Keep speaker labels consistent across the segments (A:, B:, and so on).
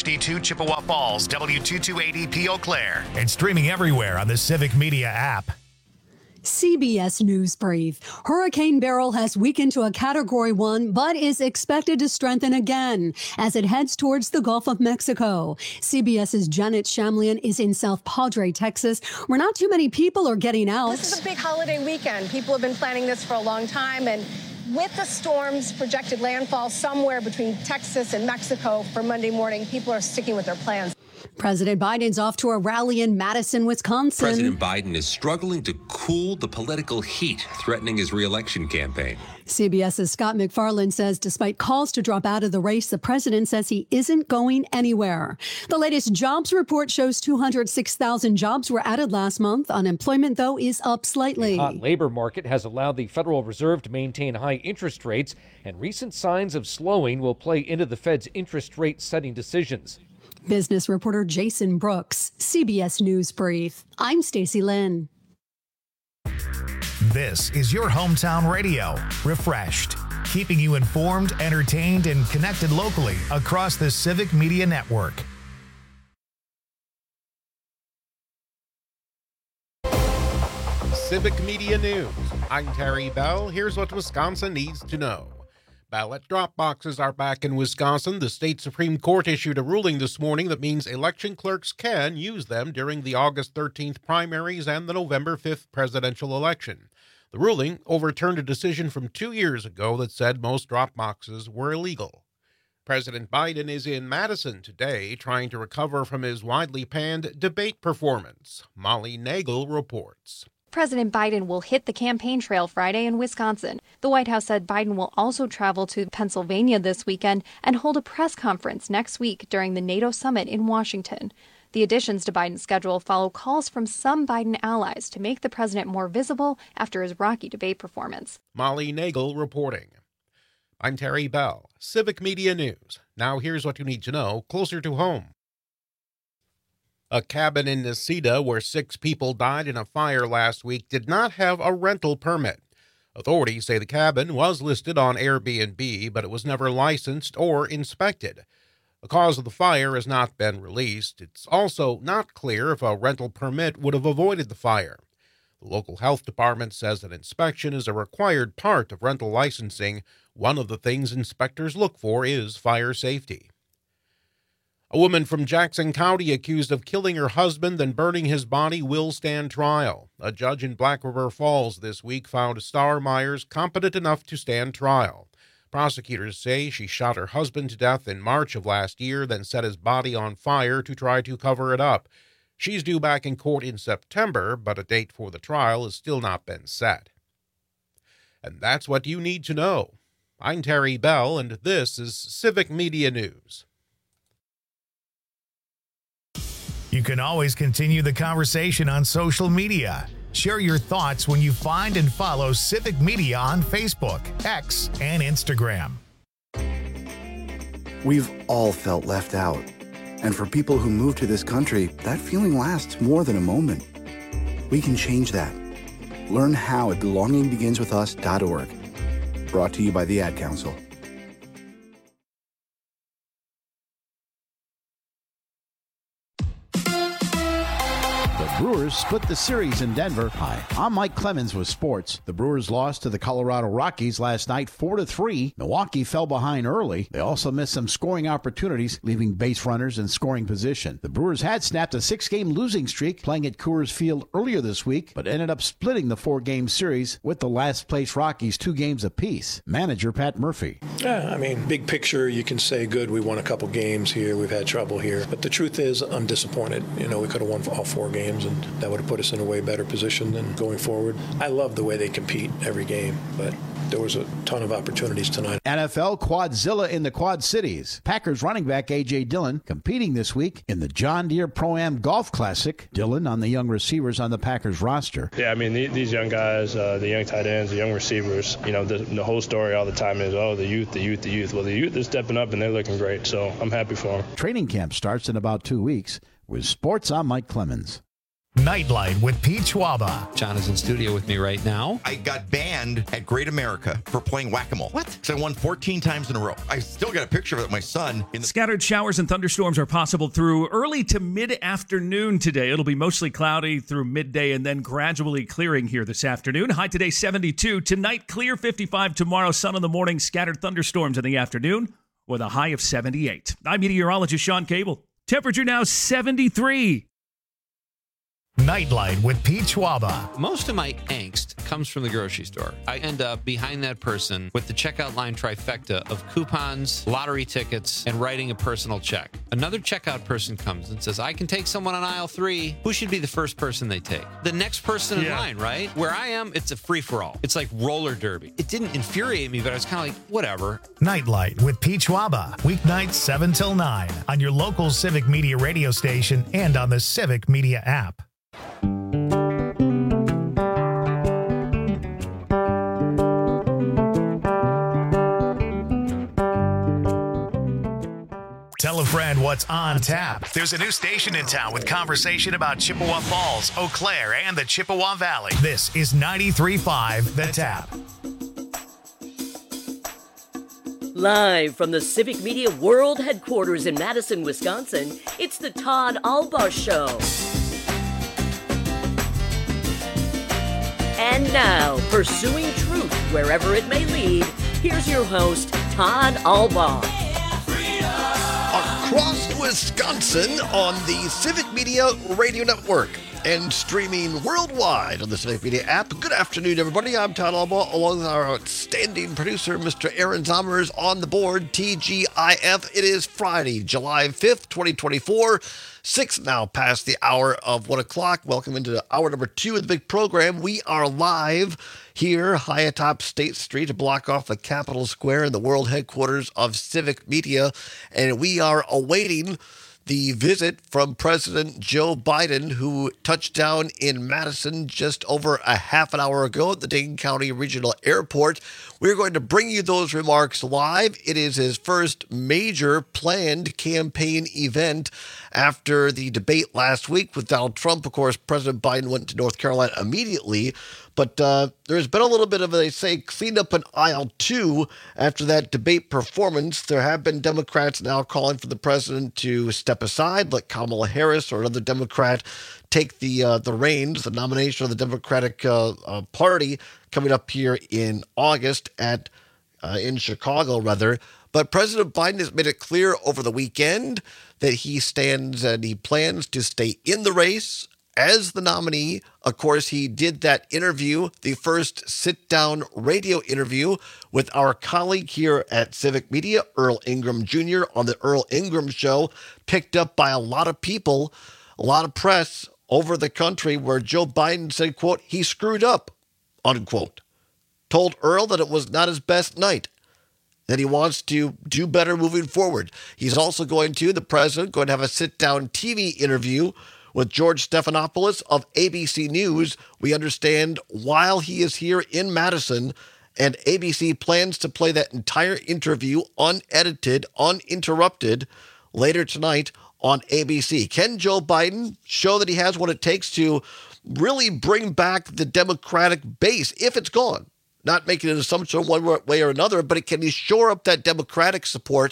A: W52 Chippewa Falls, W2280 Eau Claire.
B: And streaming everywhere on the Civic Media app.
C: CBS News Brief. Hurricane Beryl has weakened to a Category 1, but is expected to strengthen again as it heads towards the Gulf of Mexico. CBS's Janet Shamlian is in South Padre, Texas, where not too many people are getting out.
D: This is a big holiday weekend. People have been planning this for a long time, and with the storm's projected landfall somewhere between Texas and Mexico for Monday morning, people are sticking with their plans.
C: President Biden's off to a rally in Madison, Wisconsin.
E: President Biden is struggling to cool the political heat threatening his re-election campaign.
C: CBS's Scott MacFarlane says despite calls to drop out of the race, the president says he isn't going anywhere. The latest jobs report shows 206,000 jobs were added last month. Unemployment, though, is up slightly.
F: The hot labor market has allowed the Federal Reserve to maintain high interest rates, and recent signs of slowing will play into the Fed's interest rate setting decisions.
C: Business reporter Jason Brooks, CBS News Brief. I'm Stacey Lynn.
B: This is your hometown radio, Refreshed, keeping you informed, entertained, and connected locally across the Civic Media Network.
G: Civic Media News. I'm Terry Bell. Here's what Wisconsin needs to know. Ballot drop boxes are back in Wisconsin. The state Supreme Court issued a ruling this morning that means election clerks can use them during the August 13th primaries and the November 5th presidential election. The ruling overturned a decision from 2 years ago that said most drop boxes were illegal. President Biden is in Madison today trying to recover from his widely panned debate performance. Molly Nagel reports.
H: President Biden will hit the campaign trail Friday in Wisconsin. The White House said Biden will also travel to Pennsylvania this weekend and hold a press conference next week during the NATO summit in Washington. The additions to Biden's schedule follow calls from some Biden allies to make the president more visible after his rocky debate performance.
G: Molly Nagel reporting. I'm Terry Bell, Civic Media News. Now here's what you need to know closer to home. A cabin in Necedah where 6 people died in a fire last week did not have a rental permit. Authorities say the cabin was listed on Airbnb, but it was never licensed or inspected. The cause of the fire has not been released. It's also not clear if a rental permit would have avoided the fire. The local health department says an inspection is a required part of rental licensing. One of the things inspectors look for is fire safety. A woman from Jackson County accused of killing her husband and burning his body will stand trial. A judge in Black River Falls this week found Star Myers competent enough to stand trial. Prosecutors say she shot her husband to death in March of last year, then set his body on fire to try to cover it up. She's due back in court in September, but a date for the trial has still not been set. And that's what you need to know. I'm Terry Bell, and this is Civic Media News.
B: You can always continue the conversation on social media. Share your thoughts when you find and follow Civic Media on Facebook, X, and Instagram.
I: We've all felt left out. And for people who move to this country, that feeling lasts more than a moment. We can change that. Learn how at belongingbeginswithus.org. Brought to you by the Ad Council.
J: Brewers split the series in Denver. Hi, I'm Mike Clemens with sports. The Brewers lost to the Colorado Rockies last night 4-3. Milwaukee fell behind early. They also missed some scoring opportunities, leaving base runners in scoring position. The Brewers had snapped a 6-game losing streak playing at Coors Field earlier this week, but ended up splitting the 4-game series with the last-place Rockies 2 games apiece. Manager Pat Murphy.
K: Yeah, I mean, big picture, you can say, good, we won a couple games here, we've had trouble here. But the truth is, I'm disappointed. You know, we could have won all 4 games, and that would have put us in a way better position than going forward. I love the way they compete every game, but there was a ton of opportunities tonight.
J: NFL Quadzilla in the Quad Cities. Packers running back A.J. Dillon competing this week in the John Deere Pro-Am Golf Classic. Dillon on the young receivers on the Packers roster.
L: Yeah, I mean, these young guys, the young tight ends, the young receivers, you know, the whole story all the time is, oh, the youth. Well, the youth is stepping up and they're looking great, so I'm happy for them.
J: Training camp starts in about 2 weeks. With sports, I'm Mike Clemens.
B: Nightlight with Pete Schwaba.
M: John is in studio with me right now.
N: I got banned at Great America for playing whack-a-mole. What? Because I won 14 times in a row. I still got a picture of it with my son.
O: Scattered showers and thunderstorms are possible through early to mid-afternoon today. It'll be mostly cloudy through midday and then gradually clearing here this afternoon. High today 72. Tonight clear 55. Tomorrow sun in the morning, scattered thunderstorms in the afternoon with a high of 78. I'm meteorologist Sean Cable. Temperature now 73.
B: Nightlight with Pete Schwaba.
M: Most of my angst comes from the grocery store. I end up behind that person with the checkout line trifecta of coupons, lottery tickets, and writing a personal check. Another checkout person comes and says, I can take someone on aisle 3. Who should be the first person they take? The next person in line, right? Where I am, it's a free-for-all. It's like roller derby. It didn't infuriate me, but I was kind of like, whatever.
B: Nightlight with Pete Schwaba. Weeknights 7 till 9 on your local Civic Media radio station and on the Civic Media app. Tell a friend what's on tap. There's a new station in town with conversation about Chippewa Falls, Eau Claire, and the Chippewa Valley. This is 93.5 The Tap.
P: Live from the Civic Media World Headquarters in Madison, Wisconsin, it's the Todd Albaugh Show. And now, pursuing truth wherever it may lead, here's your host, Todd Albaugh.
Q: Across Wisconsin on the Civic Media Radio Network and streaming worldwide on the Civic Media app. Good afternoon, everybody. I'm Todd Albaugh, along with our outstanding producer, Mr. Aaron Zommers, on the board, TGIF. It is Friday, July 5th, 2024. 6 now past the hour of 1 o'clock. Welcome into hour number 2 of the big program. We are live here high atop State Street, a block off the Capitol Square in the world headquarters of Civic Media. And we are awaiting the visit from President Joe Biden, who touched down in Madison just over a half an hour ago at the Dane County Regional Airport. We're going to bring you those remarks live. It is his first major planned campaign event after the debate last week with Donald Trump. Of course, President Biden went to North Carolina immediately, but there's been a little bit of, they say, cleanup in aisle 2 after that debate performance. There have been Democrats now calling for the president to step aside, let Kamala Harris or another Democrat take the reins, the nomination of the Democratic Party coming up here in August in Chicago, rather. But President Biden has made it clear over the weekend that he stands and he plans to stay in the race as the nominee. Of course, he did that interview, the first sit-down radio interview with our colleague here at Civic Media, Earl Ingram Jr. on the Earl Ingram Show, picked up by a lot of people, a lot of press over the country, where Joe Biden said, quote, he screwed up, unquote. Told Earl that it was not his best night, that he wants to do better moving forward. He's also the president, going to have a sit-down TV interview with George Stephanopoulos of ABC News. We understand while he is here in Madison, and ABC plans to play that entire interview unedited, uninterrupted later tonight on ABC. Can Joe Biden show that he has what it takes to really bring back the Democratic base if it's gone? Not making an assumption one way or another, but can he shore up that Democratic support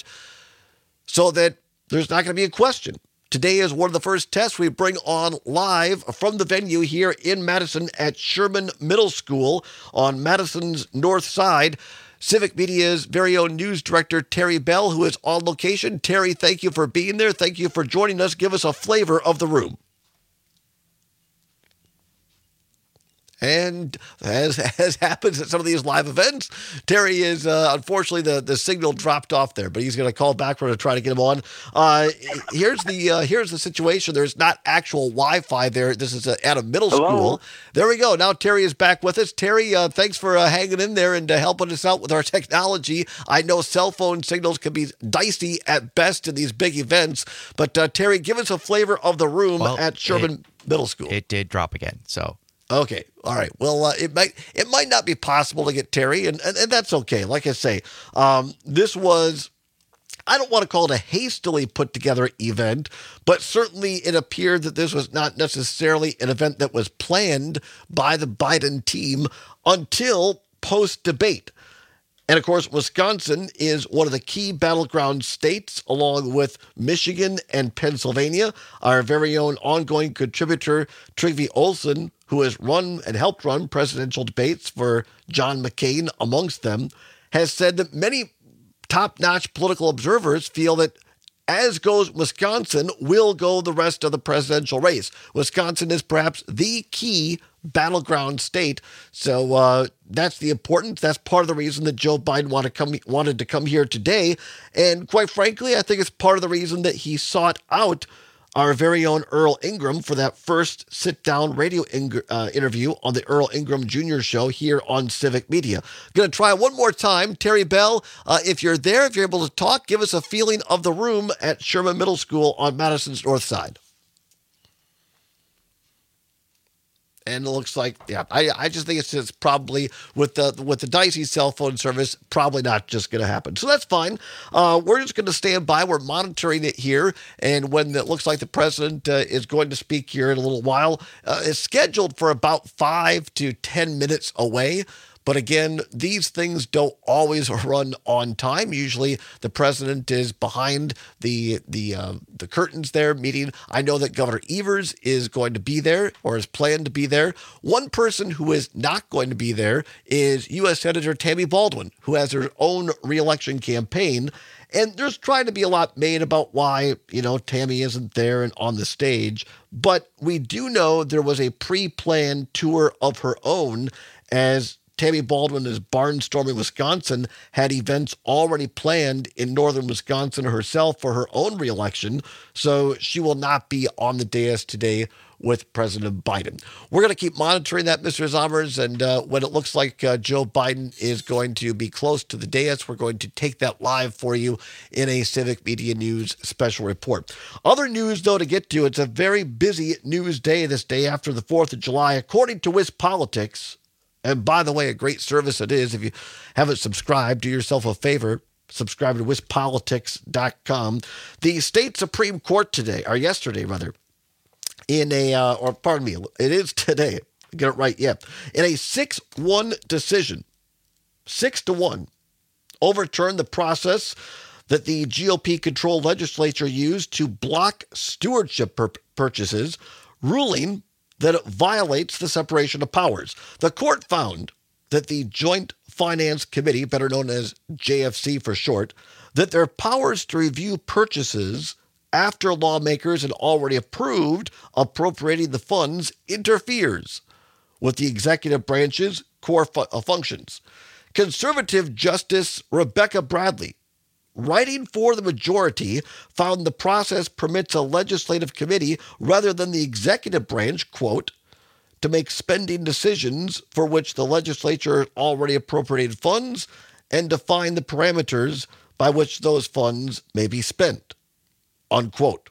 Q: so that there's not going to be a question? Today is one of the first tests we bring on live from the venue here in Madison at Sherman Middle School on Madison's north side. Civic Media's very own news director, Terry Bell, who is on location. Terry, thank you for being there. Thank you for joining us. Give us a flavor of the room. And as happens at some of these live events, Terry is, unfortunately, the signal dropped off there, but he's going to call back for to try to get him on. Here's the situation. There's not actual Wi-Fi there. This is at a middle school. There we go. Now Terry is back with us. Terry, thanks for hanging in there and helping us out with our technology. I know cell phone signals can be dicey at best in these big events, but Terry, give us a flavor of the room at Sherman Middle School.
R: It did drop again, so...
Q: Okay. All right. Well, it might not be possible to get Terry, and that's okay. Like I say, this was I don't want to call it a hastily put together event, but certainly it appeared that this was not necessarily an event that was planned by the Biden team until post-debate. And of course, Wisconsin is one of the key battleground states, along with Michigan and Pennsylvania. Our very own ongoing contributor, Trygve Olsen, who has run and helped run presidential debates for John McCain amongst them, has said that many top-notch political observers feel that as goes Wisconsin, will go the rest of the presidential race. Wisconsin is perhaps the key battleground state. So that's the importance. That's part of the reason that Joe Biden wanted to come here today. And quite frankly, I think it's part of the reason that he sought out our very own Earl Ingram for that first sit-down radio interview on the Earl Ingram Jr. Show here on Civic Media. Going to try one more time. Terry Bell, if you're there, if you're able to talk, give us a feeling of the room at Sherman Middle School on Madison's North Side. And it looks like, I just think it's probably with the dicey cell phone service, probably not just going to happen. So that's fine. We're just going to stand by. We're monitoring it here. And when it looks like the president is going to speak here in a little while, it's scheduled for about 5 to 10 minutes away. But again, these things don't always run on time. Usually the president is behind the curtains there meeting. I know that Governor Evers is going to be there or is planned to be there. One person who is not going to be there is U.S. Senator Tammy Baldwin, who has her own reelection campaign. And there's trying to be a lot made about why, Tammy isn't there and on the stage. But we do know there was a pre-planned tour of her own, as Tammy Baldwin is barnstorming Wisconsin, had events already planned in northern Wisconsin herself for her own reelection, so she will not be on the dais today with President Biden. We're going to keep monitoring that, Mr. Zommers, and when it looks like Joe Biden is going to be close to the dais, we're going to take that live for you in a Civic Media News special report. Other news, though, to get to, it's a very busy news day this day after the 4th of July. According to WisPolitics, and by the way, a great service it is. If you haven't subscribed, do yourself a favor. Subscribe to WisPolitics.com. The state Supreme Court yesterday, in it is today. Get it right, yeah. In a 6-1 decision, 6-1, overturned the process that the GOP-controlled legislature used to block stewardship purchases, ruling that it violates the separation of powers. The court found that the Joint Finance Committee, better known as JFC for short, that their powers to review purchases after lawmakers had already approved appropriating the funds interferes with the executive branch's core functions. Conservative Justice Rebecca Bradley, writing for the majority, found the process permits a legislative committee rather than the executive branch, quote, to make spending decisions for which the legislature already appropriated funds and define the parameters by which those funds may be spent, unquote.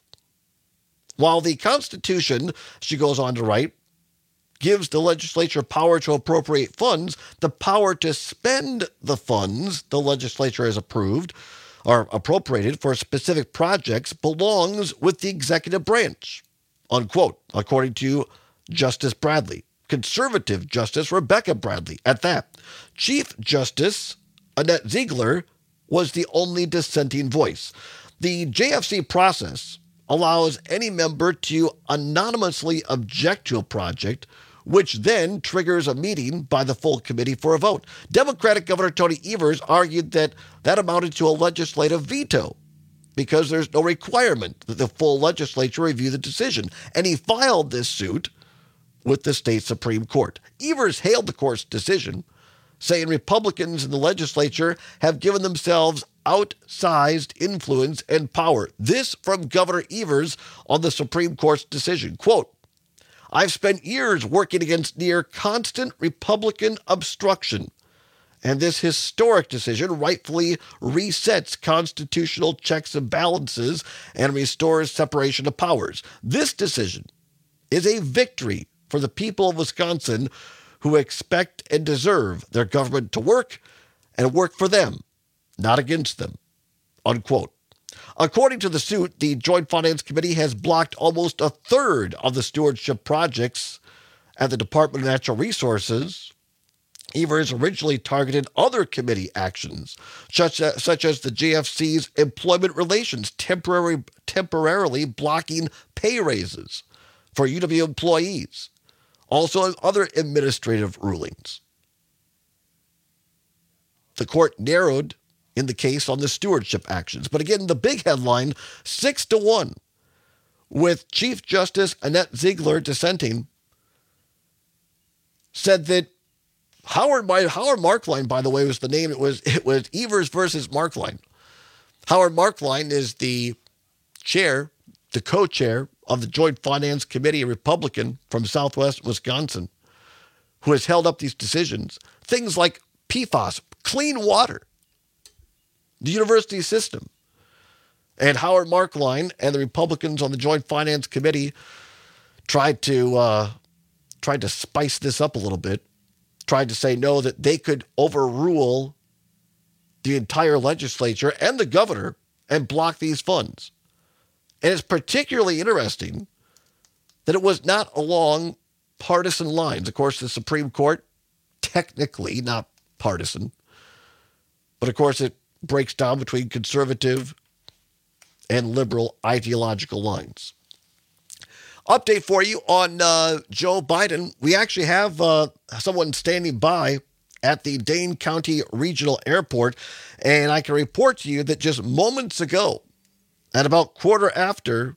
Q: While the Constitution, she goes on to write, gives the legislature power to appropriate funds, the power to spend the funds the legislature has approved or appropriated for specific projects belongs with the executive branch, unquote, according to Justice Bradley. Conservative Justice Rebecca Bradley, at that. Chief Justice Annette Ziegler was the only dissenting voice. The JFC process allows any member to anonymously object to a project, which then triggers a meeting by the full committee for a vote. Democratic Governor Tony Evers argued that amounted to a legislative veto because there's no requirement that the full legislature review the decision. And he filed this suit with the state Supreme Court. Evers hailed the court's decision, saying Republicans in the legislature have given themselves outsized influence and power. This from Governor Evers on the Supreme Court's decision. Quote, I've spent years working against near constant Republican obstruction, and this historic decision rightfully resets constitutional checks and balances and restores separation of powers. This decision is a victory for the people of Wisconsin who expect and deserve their government to work and work for them, not against them, unquote. According to the suit, the Joint Finance Committee has blocked almost a third of the stewardship projects at the Department of Natural Resources. Evers originally targeted other committee actions, such as the GFC's employment relations, temporarily blocking pay raises for UW employees, also other administrative rulings. The court narrowed in the case on the stewardship actions. But again, the big headline, 6-1, with Chief Justice Annette Ziegler dissenting, said that Howard Marklein, by the way, was the name. It was Evers versus Marklein. Howard Marklein is the chair, the co-chair of the Joint Finance Committee, a Republican from Southwest Wisconsin, who has held up these decisions. Things like PFAS, clean water, the university system. And Howard Marklein and the Republicans on the Joint Finance Committee tried to spice this up a little bit, tried to say no, that they could overrule the entire legislature and the governor and block these funds. And it's particularly interesting that it was not along partisan lines. Of course, the Supreme Court, technically not partisan, but of course it breaks down between conservative and liberal ideological lines. Update for you on Joe Biden. We actually have someone standing by at the Dane County Regional Airport, and I can report to you that just moments ago, at about quarter after,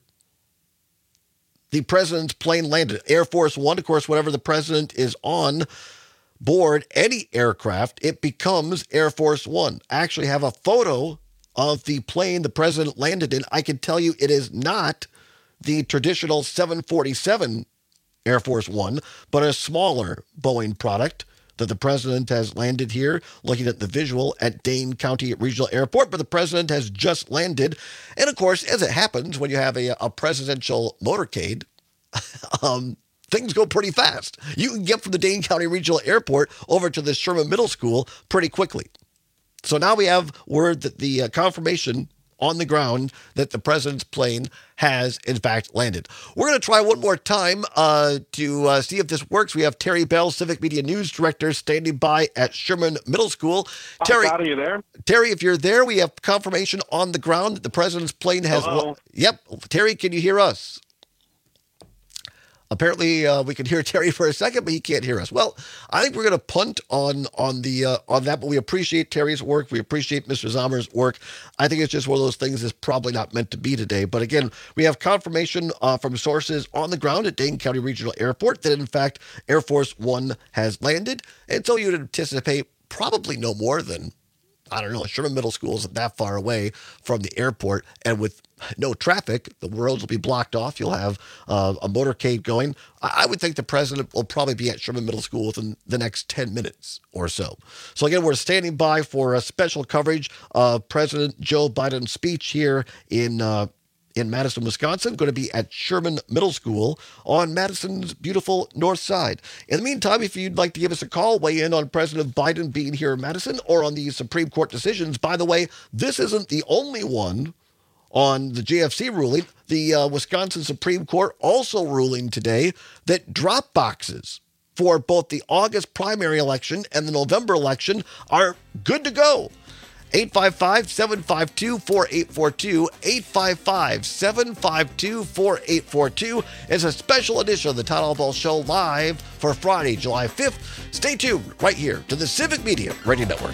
Q: the president's plane landed. Air Force One, of course, whenever the president is on board any aircraft, it becomes Air Force One. I actually have a photo of the plane the president landed in. I can tell you it is not the traditional 747 Air Force One, but a smaller Boeing product that the president has landed here, looking at the visual at Dane County Regional Airport. But the president has just landed. And of course, as it happens when you have a presidential motorcade, things go pretty fast. You can get from the Dane County Regional Airport over to the Sherman Middle School pretty quickly. So now we have word that the confirmation on the ground that the president's plane has, in fact, landed. We're going to try one more time to see if this works. We have Terry Bell, Civic Media News Director, standing by at Sherman Middle School. Terry,
R: are you there?
Q: Terry, if you're there, we have confirmation on the ground that the president's plane has... Yep. Terry, can you hear us? Apparently, we can hear Terry for a second, but he can't hear us. Well, I think we're going to punt on that, but we appreciate Terry's work. We appreciate Mr. Zommer's work. I think it's just one of those things that's probably not meant to be today. But again, we have confirmation from sources on the ground at Dane County Regional Airport that, in fact, Air Force One has landed. And so you'd anticipate probably no more than, I don't know, Sherman Middle School isn't that far away from the airport. And with no traffic, the roads will be blocked off. You'll have a motorcade going. I would think the president will probably be at Sherman Middle School within the next 10 minutes or so. So again, we're standing by for a special coverage of President Joe Biden's speech here in Madison, Wisconsin. Going to be at Sherman Middle School on Madison's beautiful north side. In the meantime, if you'd like to give us a call, weigh in on President Biden being here in Madison or on the Supreme Court decisions. By the way, this isn't the only one on the JFC ruling. The Wisconsin Supreme Court also ruling today that drop boxes for both the August primary election and the November election are good to go. 855-752-4842, 855-752-4842 is a special edition of the Todd Albaugh Show live for Friday, July 5th. Stay tuned right here to the Civic Media Radio Network.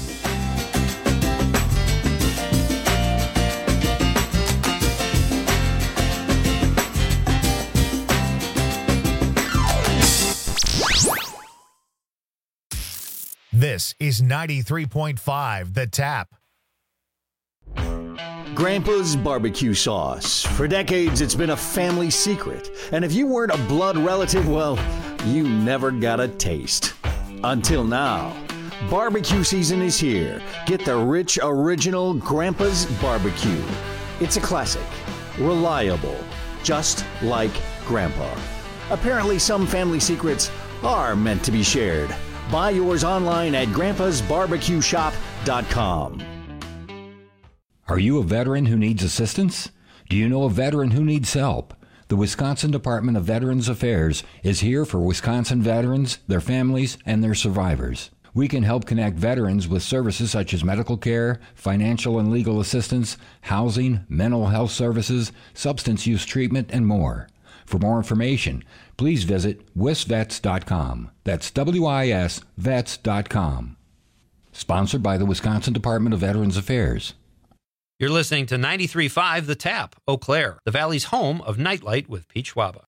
B: This is 93.5 The Tap.
J: Grandpa's barbecue sauce. For decades, it's been a family secret. And if you weren't a blood relative, well, you never got a taste. Until now. Barbecue season is here. Get the rich, original Grandpa's barbecue. It's a classic. Reliable. Just like Grandpa. Apparently, some family secrets are meant to be shared. Buy yours online at grandpasbarbecueshop.com.
R: Are you a veteran who needs assistance? Do you know a veteran who needs help? The Wisconsin Department of Veterans Affairs is here for Wisconsin veterans, their families, and their survivors. We can help connect veterans with services such as medical care, financial and legal assistance, housing, mental health services, substance use treatment, and more. For more information, please visit wisvets.com. That's WIS vets.com. Sponsored by the Wisconsin Department of Veterans Affairs.
M: You're listening to 93.5 The Tap, Eau Claire, the Valley's home of Nightlight with Pete Schwaba.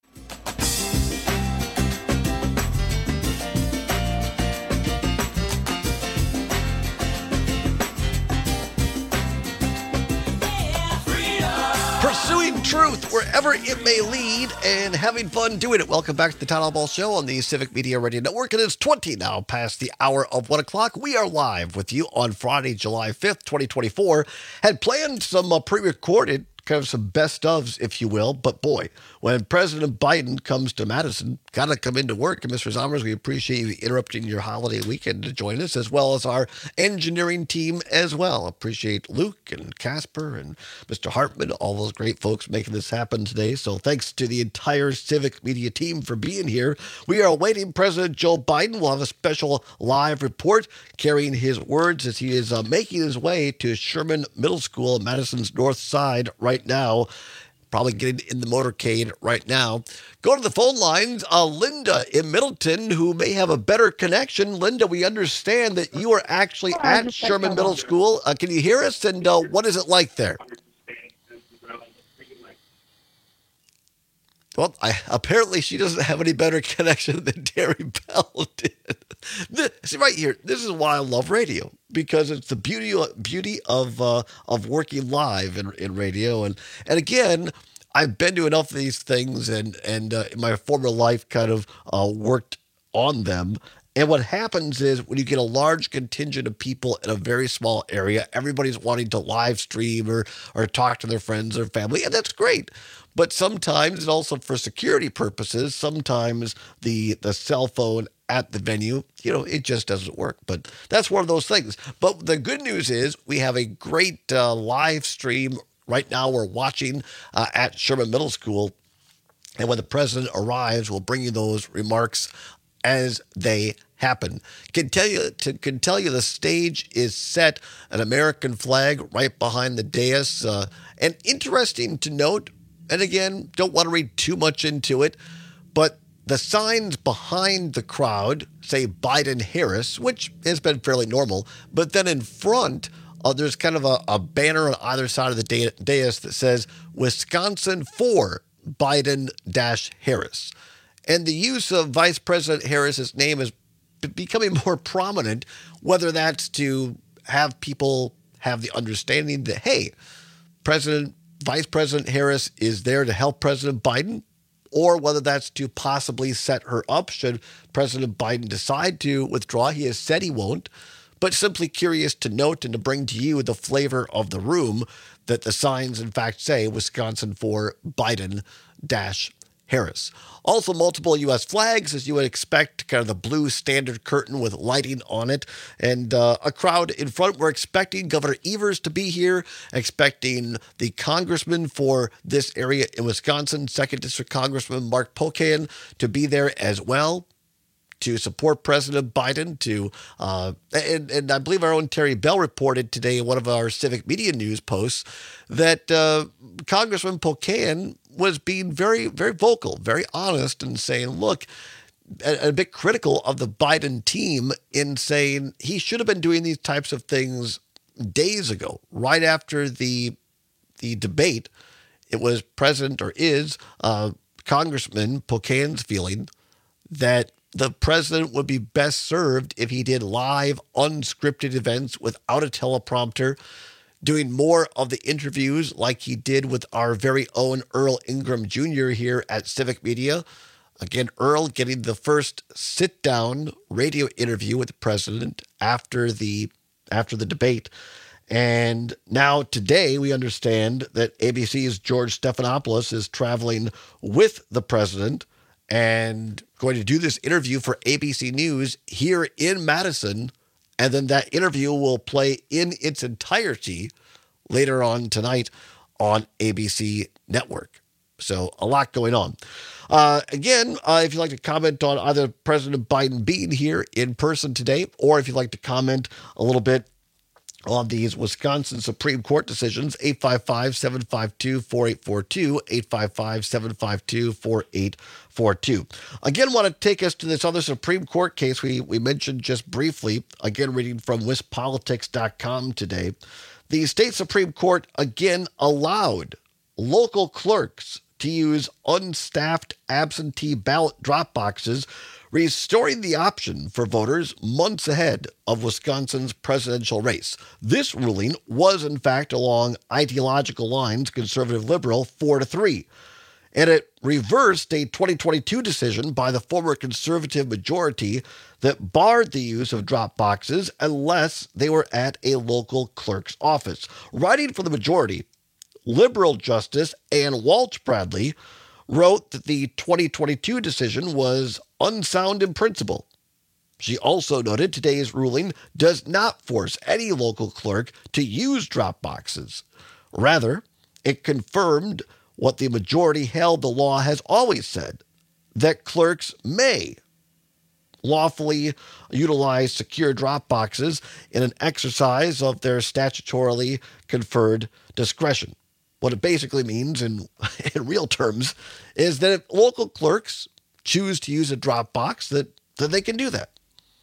Q: Pursuing truth wherever it may lead and having fun doing it. Welcome back to the Town Hall Ball Show on the Civic Media Radio Network. It is 20 now past the hour of 1 o'clock. We are live with you on Friday, July 5th, 2024. Had planned some pre-recorded, kind of some best ofs, if you will. But boy, when President Biden comes to Madison, got to come into work. And Mr. Zommers, we appreciate you interrupting your holiday weekend to join us, as well as our engineering team as well. Appreciate Luke and Casper and Mr. Hartman, all those great folks making this happen today. So thanks to the entire Civic Media team for being here. We are awaiting President Joe Biden. We'll have a special live report carrying his words as he is making his way to Sherman Middle School, Madison's north side right now. Probably getting in the motorcade right now. Go to the phone lines. Linda in Middleton, who may have a better connection. Linda, we understand that you are actually at Sherman Middle School. Can you hear us? And what is it like there? Well, apparently she doesn't have any better connection than Terry Bell did. See, right here, this is why I love radio, because it's the beauty of working live in radio. And again, I've been to enough of these things and in my former life kind of worked on them. And what happens is when you get a large contingent of people in a very small area, everybody's wanting to live stream or talk to their friends or family, and that's great. But sometimes, and also for security purposes, sometimes the cell phone at the venue, it just doesn't work. But that's one of those things. But the good news is we have a great live stream right now. We're watching at Sherman Middle School. And when the president arrives, we'll bring you those remarks as they happen. Can tell you the stage is set, an American flag right behind the dais. And interesting to note, and again, don't want to read too much into it, but the signs behind the crowd say Biden-Harris, which has been fairly normal. But then in front, there's kind of a banner on either side of the dais that says Wisconsin for Biden-Harris. And the use of Vice President Harris's name is becoming more prominent, whether that's to have people have the understanding that, hey, Vice President Harris is there to help President Biden, or whether that's to possibly set her up should President Biden decide to withdraw. He has said he won't, but simply curious to note and to bring to you the flavor of the room that the signs, in fact, say Wisconsin for Biden-Harris. Also, multiple U.S. flags, as you would expect, kind of the blue standard curtain with lighting on it, and a crowd in front. We're expecting Governor Evers to be here, expecting the congressman for this area in Wisconsin, 2nd District Congressman Mark Pocan, to be there as well to support President Biden. And I believe our own Terry Bell reported today in one of our Civic Media News posts that Congressman Pocan was being very, very vocal, very honest, and saying, look, a bit critical of the Biden team in saying he should have been doing these types of things days ago, right after the debate. It was Congressman Pocan's feeling that the president would be best served if he did live, unscripted events without a teleprompter, doing more of the interviews like he did with our very own Earl Ingram Jr. here at Civic Media. Again, Earl getting the first sit-down radio interview with the president after the debate. And now today we understand that ABC's George Stephanopoulos is traveling with the president and going to do this interview for ABC News here in Madison. And then that interview will play in its entirety later on tonight on ABC Network. So a lot going on. Again, if you'd like to comment on either President Biden being here in person today, or if you'd like to comment a little bit on these Wisconsin Supreme Court decisions, 855-752-4842, 855-752-4842. Again, want to take us to this other Supreme Court case we mentioned just briefly. Again, reading from WisPolitics.com today. The state Supreme Court again allowed local clerks to use unstaffed absentee ballot drop boxes, restoring the option for voters months ahead of Wisconsin's presidential race. This ruling was, in fact, along ideological lines, conservative-liberal, 4-3. And it reversed a 2022 decision by the former conservative majority that barred the use of drop boxes unless they were at a local clerk's office. Writing for the majority, Liberal Justice Ann Walsh Bradley wrote that the 2022 decision was unsound in principle. She also noted today's ruling does not force any local clerk to use drop boxes. Rather, it confirmed what the majority held the law has always said, that clerks may lawfully utilize secure drop boxes in an exercise of their statutorily conferred discretion. What it basically means in real terms is that if local clerks choose to use a drop box, that they can do that.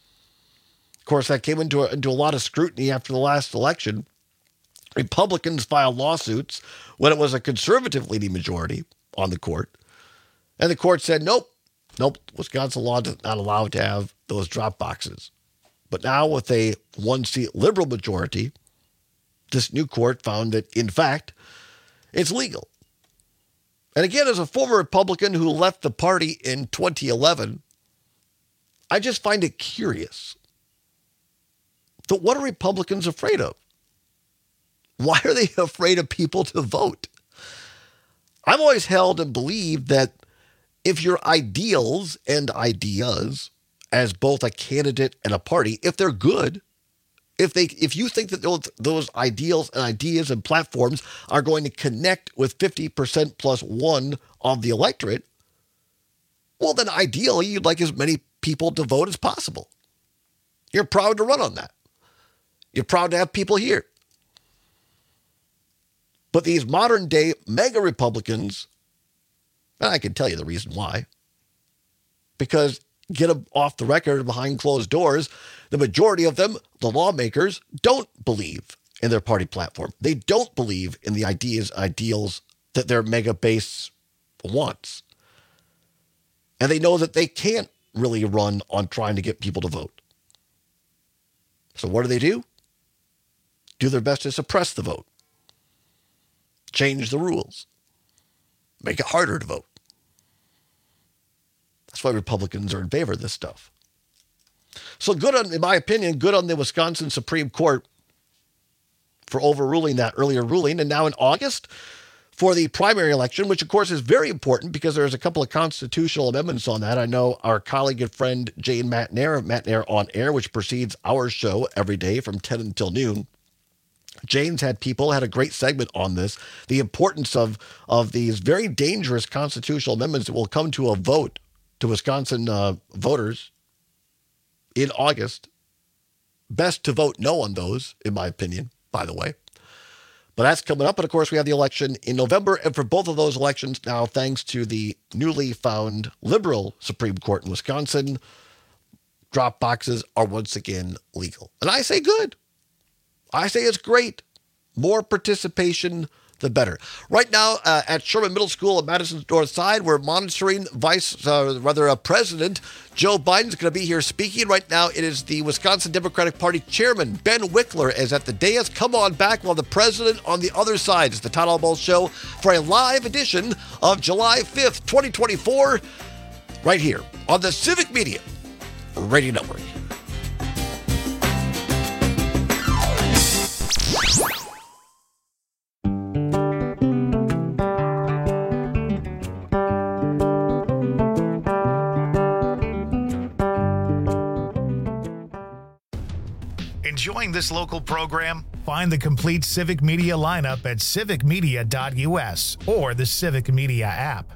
Q: Of course, that came into a lot of scrutiny after the last election. Republicans filed lawsuits when it was a conservative-leaning majority on the court. And the court said, nope, Wisconsin law does not allow it to have those drop boxes. But now with a one-seat liberal majority, this new court found that, in fact, it's legal. And again, as a former Republican who left the party in 2011, I just find it curious. But what are Republicans afraid of? Why are they afraid of people to vote? I've always held and believed that if your ideals and ideas as both a candidate and a party, if they're good, if you think that those ideals and ideas and platforms are going to connect with 50% plus one of the electorate, well, then ideally you'd like as many people to vote as possible. You're proud to run on that. You're proud to have people here. But these modern day mega Republicans, and I can tell you the reason why, because get them off the record behind closed doors, the majority of them, the lawmakers, don't believe in their party platform. They don't believe in the ideals that their mega base wants. And they know that they can't really run on trying to get people to vote. So what do? Do their best to suppress the vote. Change the rules. Make it harder to vote. That's why Republicans are in favor of this stuff. So in my opinion, good on the Wisconsin Supreme Court for overruling that earlier ruling. And now in August, for the primary election, which of course is very important because there's a couple of constitutional amendments on that. I know our colleague and friend Jane Matnair on Air, which precedes our show every day from 10 until noon. Jane's had a great segment on this, the importance of these very dangerous constitutional amendments that will come to a vote to Wisconsin voters in August. Best to vote no on those, in my opinion, by the way. But that's coming up. And of course, we have the election in November. And for both of those elections now, thanks to the newly found liberal Supreme Court in Wisconsin, drop boxes are once again legal. And I say good. I say it's great. More participation, the better. Right now at Sherman Middle School at Madison's North Side, we're monitoring President Joe Biden's going to be here speaking. Right now, it is the Wisconsin Democratic Party Chairman Ben Wickler is at the dais. Come on back while the president on the other side. It's the Todd Albaugh Show for a live edition of July 5th, 2024, right here on the Civic Media Radio Network.
B: Enjoying this local program? Find the complete Civic Media lineup at civicmedia.us or the Civic Media app.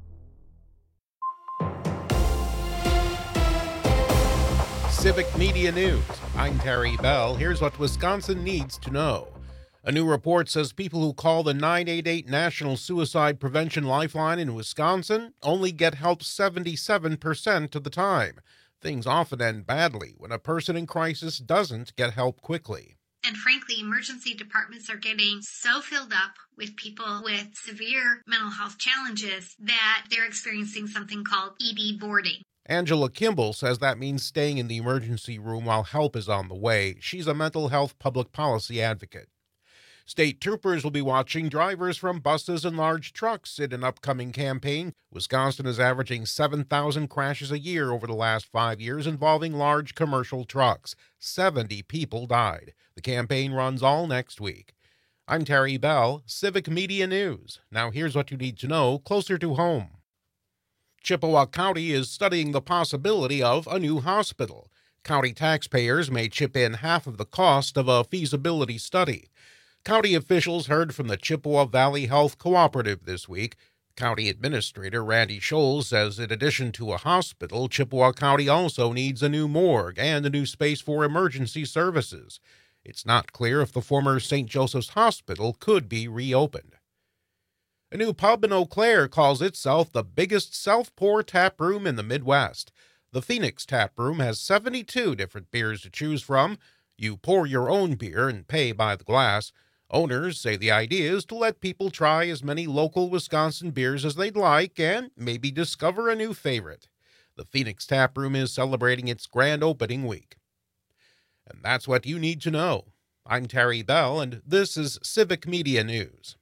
G: Civic Media News. I'm Terry Bell. Here's what Wisconsin needs to know. A new report says people who call the 988 National Suicide Prevention Lifeline in Wisconsin only get help 77% of the time. Things often end badly when a person in crisis doesn't get help quickly.
S: And frankly, emergency departments are getting so filled up with people with severe mental health challenges that they're experiencing something called ED boarding.
G: Angela Kimball says that means staying in the emergency room while help is on the way. She's a mental health public policy advocate. State troopers will be watching drivers from buses and large trucks in an upcoming campaign. Wisconsin is averaging 7,000 crashes a year over the last 5 years involving large commercial trucks. 70 people died. The campaign runs all next week. I'm Terry Bell, Civic Media News. Now here's what you need to know closer to home. Chippewa County is studying the possibility of a new hospital. County taxpayers may chip in half of the cost of a feasibility study. County officials heard from the Chippewa Valley Health Cooperative this week. County Administrator Randy Scholes says in addition to a hospital, Chippewa County also needs a new morgue and a new space for emergency services. It's not clear if the former St. Joseph's Hospital could be reopened. A new pub in Eau Claire calls itself the biggest self-pour tap room in the Midwest. The Phoenix Tap Room has 72 different beers to choose from. You pour your own beer and pay by the glass. Owners say the idea is to let people try as many local Wisconsin beers as they'd like and maybe discover a new favorite. The Phoenix Tap Room is celebrating its grand opening week. And that's what you need to know. I'm Terry Bell, and this is Civic Media News.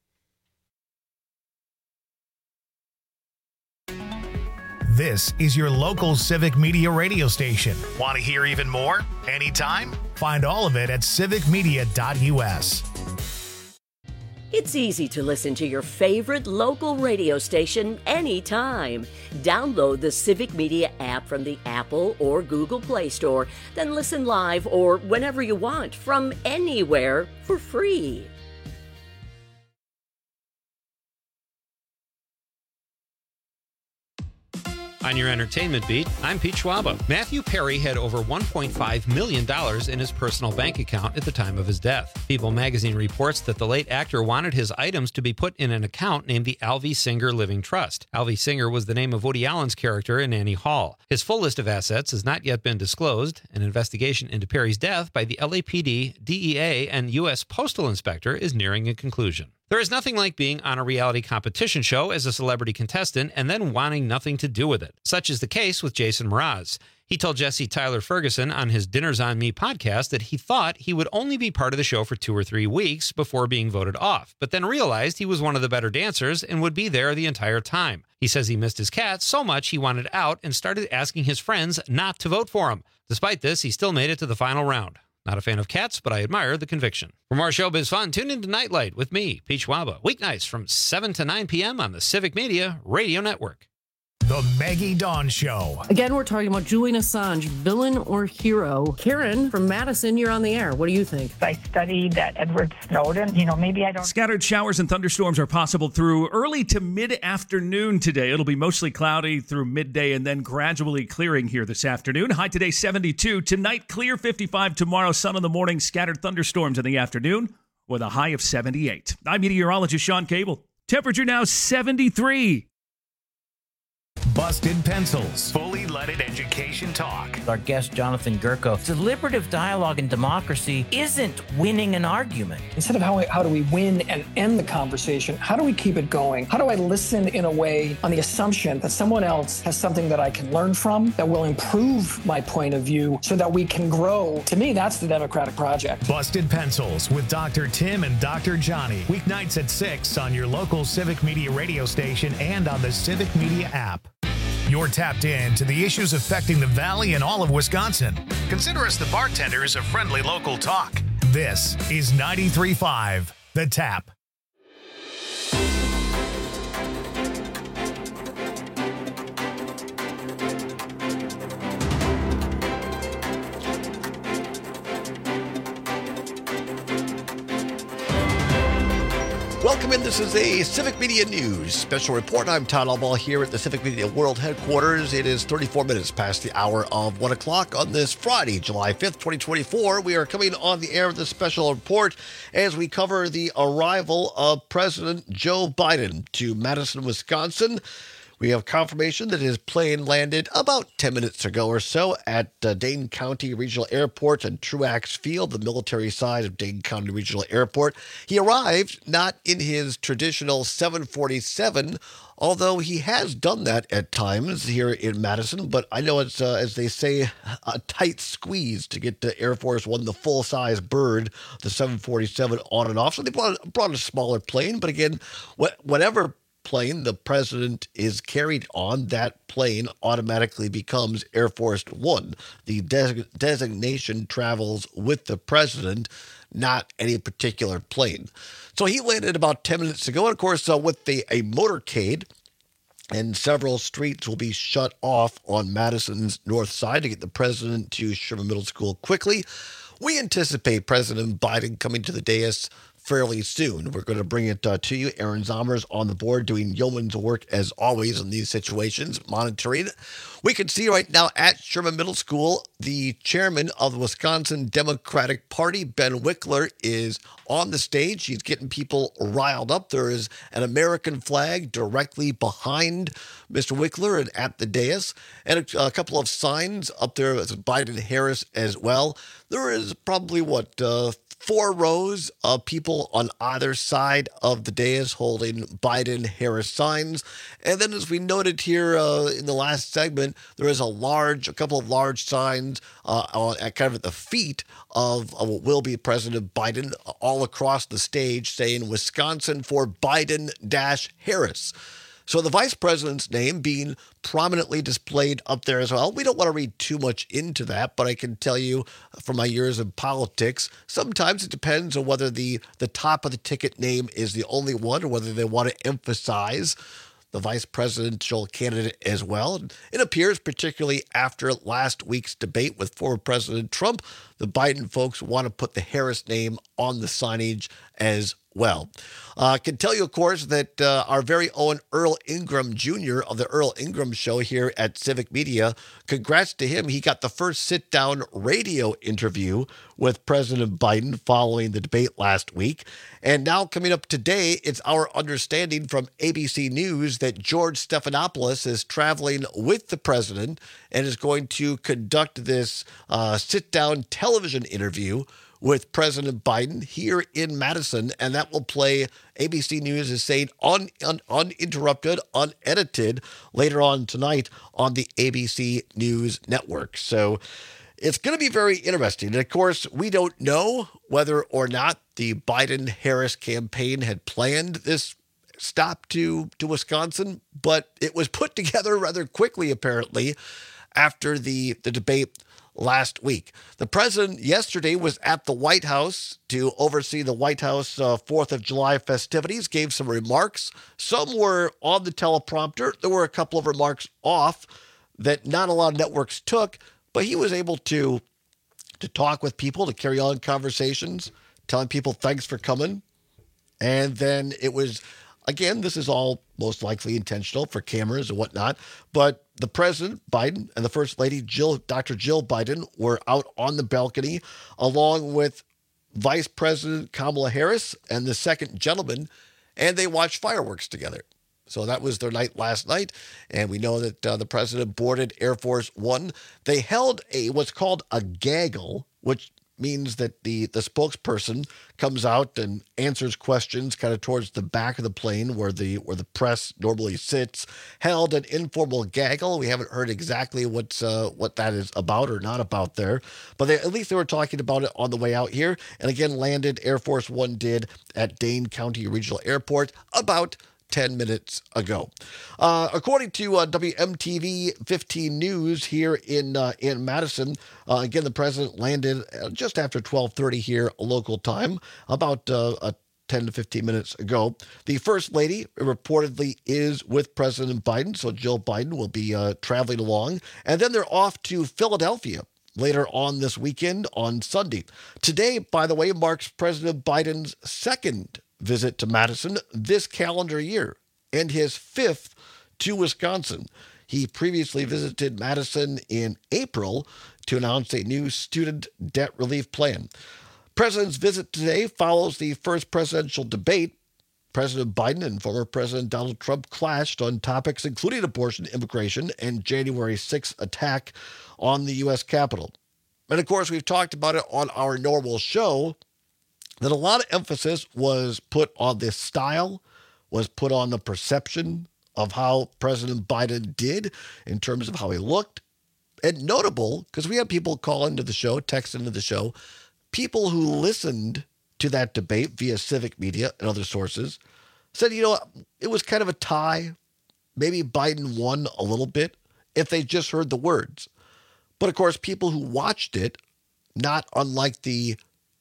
B: This is your local Civic Media radio station. Want to hear even more? Anytime? Find all of it at civicmedia.us.
P: It's easy to listen to your favorite local radio station anytime. Download the Civic Media app from the Apple or Google Play Store, then listen live or whenever you want from anywhere for free.
M: On your entertainment beat, I'm Pete Schwaba. Matthew Perry had over $1.5 million in his personal bank account at the time of his death. People magazine reports that the late actor wanted his items to be put in an account named the Alvy Singer Living Trust. Alvy Singer was the name of Woody Allen's character in Annie Hall. His full list of assets has not yet been disclosed. An investigation into Perry's death by the LAPD, DEA, and U.S. Postal Inspector is nearing a conclusion. There is nothing like being on a reality competition show as a celebrity contestant and then wanting nothing to do with it. Such is the case with Jason Mraz. He told Jesse Tyler Ferguson on his Dinners on Me podcast that he thought he would only be part of the show for 2 or 3 weeks before being voted off, but then realized he was one of the better dancers and would be there the entire time. He says he missed his cat so much he wanted out and started asking his friends not to vote for him. Despite this, he still made it to the final round. Not a fan of cats, but I admire the conviction. For more showbiz fun, tune into Nightlight with me, Pete Schwaba, weeknights from 7 to 9 p.m. on the Civic Media Radio Network.
B: The Maggie Dawn Show.
T: Again, we're talking about Julian Assange, villain or hero. Karen from Madison, you're on the air. What do you think?
U: I studied at Edward Snowden. Maybe I don't...
O: Scattered showers and thunderstorms are possible through early to mid-afternoon today. It'll be mostly cloudy through midday and then gradually clearing here this afternoon. High today, 72. Tonight, clear 55. Tomorrow, sun in the morning, scattered thunderstorms in the afternoon with a high of 78. I'm meteorologist Sean Cable. Temperature now 73.
B: Busted Pencils. Fully leaded education talk.
V: Our guest, Jonathan Gurko. Deliberative dialogue in democracy isn't winning an argument.
W: Instead of how do we win and end the conversation, how do we keep it going? How do I listen in a way on the assumption that someone else has something that I can learn from, that will improve my point of view so that we can grow? To me, that's the democratic project.
B: Busted Pencils with Dr. Tim and Dr. Johnny. Weeknights at 6 on your local Civic Media radio station and on the Civic Media app. You're tapped in to the issues affecting the Valley and all of Wisconsin. Consider us the bartenders of friendly local talk. This is 93.5 The Tap.
Q: Welcome in. This is a Civic Media News special report. I'm Todd Albaugh here at the Civic Media World Headquarters. It is 34 minutes past the hour of 1 o'clock on this Friday, July 5th, 2024. We are coming on the air with this special report as we cover the arrival of President Joe Biden to Madison, Wisconsin. We have confirmation that his plane landed about 10 minutes ago or so at Dane County Regional Airport and Truax Field, the military side of Dane County Regional Airport. He arrived not in his traditional 747, although he has done that at times here in Madison. But I know it's, as they say, a tight squeeze to get to Air Force One, the full-size bird, the 747 on and off. So they brought a smaller plane. But again, whatever plane the president is carried on, that plane automatically becomes Air Force One. The designation travels with the president, not any particular plane. So he landed about 10 minutes ago. And of course, with a motorcade, and several streets will be shut off on Madison's north side to get the president to Sherman Middle School quickly. We anticipate President Biden coming to the dais fairly soon. We're going to bring it to you. Aaron Zommer's on the board doing yeoman's work as always in these situations, monitoring. We can see right now at Sherman Middle School, the chairman of the Wisconsin Democratic Party, Ben Wickler, is on the stage. He's getting people riled up. There is an American flag directly behind Mr. Wickler and at the dais, and a couple of signs up there with Biden-Harris as well. There is probably, 4 rows of people on either side of the dais holding Biden-Harris signs. And then, as we noted here in the last segment, there is a couple of large signs at the feet of what will be President Biden all across the stage saying Wisconsin for Biden-Harris. So the vice president's name being prominently displayed up there as well. We don't want to read too much into that, but I can tell you from my years in politics, sometimes it depends on whether the top of the ticket name is the only one or whether they want to emphasize the vice presidential candidate as well. It appears, particularly after last week's debate with former President Trump, the Biden folks want to put the Harris name on the signage as well. I can tell you, of course, that our very own Earl Ingram Jr. of the Earl Ingram Show here at Civic Media, congrats to him. He got the first sit-down radio interview with President Biden following the debate last week. And now coming up today, it's our understanding from ABC News that George Stephanopoulos is traveling with the president and is going to conduct this sit-down television interview with President Biden here in Madison, and that will play, ABC News is saying, uninterrupted, unedited later on tonight on the ABC News Network. So it's going to be very interesting. And of course, we don't know whether or not the Biden-Harris campaign had planned this stop to Wisconsin, but it was put together rather quickly, apparently, after the debate last week. The president yesterday was at the White House to oversee the White House 4th of July festivities, gave some remarks. Some were on the teleprompter. There were a couple of remarks off that not a lot of networks took, but he was able to talk with people, to carry on conversations, telling people thanks for coming. And then it was, again, this is all most likely intentional for cameras and whatnot, but the President Biden and the First Lady Dr. Jill Biden were out on the balcony along with Vice President Kamala Harris and the second gentleman, and they watched fireworks together. So that was their night last night, and we know that the president boarded Air Force One. They held what's called a gaggle, which means that the spokesperson comes out and answers questions kind of towards the back of the plane where the press normally sits, held an informal gaggle. We haven't heard exactly what that is about or not about there, but at least they were talking about it on the way out here. And again, landed, Air Force One did, at Dane County Regional Airport about 10 minutes ago. According to WMTV 15 News here in Madison, again, the president landed just after 12:30 here local time, about 10 to 15 minutes ago. The First Lady reportedly is with President Biden, so Jill Biden will be traveling along. And then they're off to Philadelphia later on this weekend on Sunday. Today, by the way, marks President Biden's second visit to Madison this calendar year and his 5th to Wisconsin. He previously visited Madison in April to announce a new student debt relief plan. President's visit today follows the first presidential debate. President Biden and former President Donald Trump clashed on topics including abortion, immigration, and January 6th attack on the U.S. Capitol. And of course, we've talked about it on our normal show, that a lot of emphasis was put on this style, was put on the perception of how President Biden did in terms of how he looked. And notable, because we had people call into the show, text into the show, people who listened to that debate via civic media and other sources said, it was kind of a tie. Maybe Biden won a little bit if they just heard the words. But of course, people who watched it, not unlike the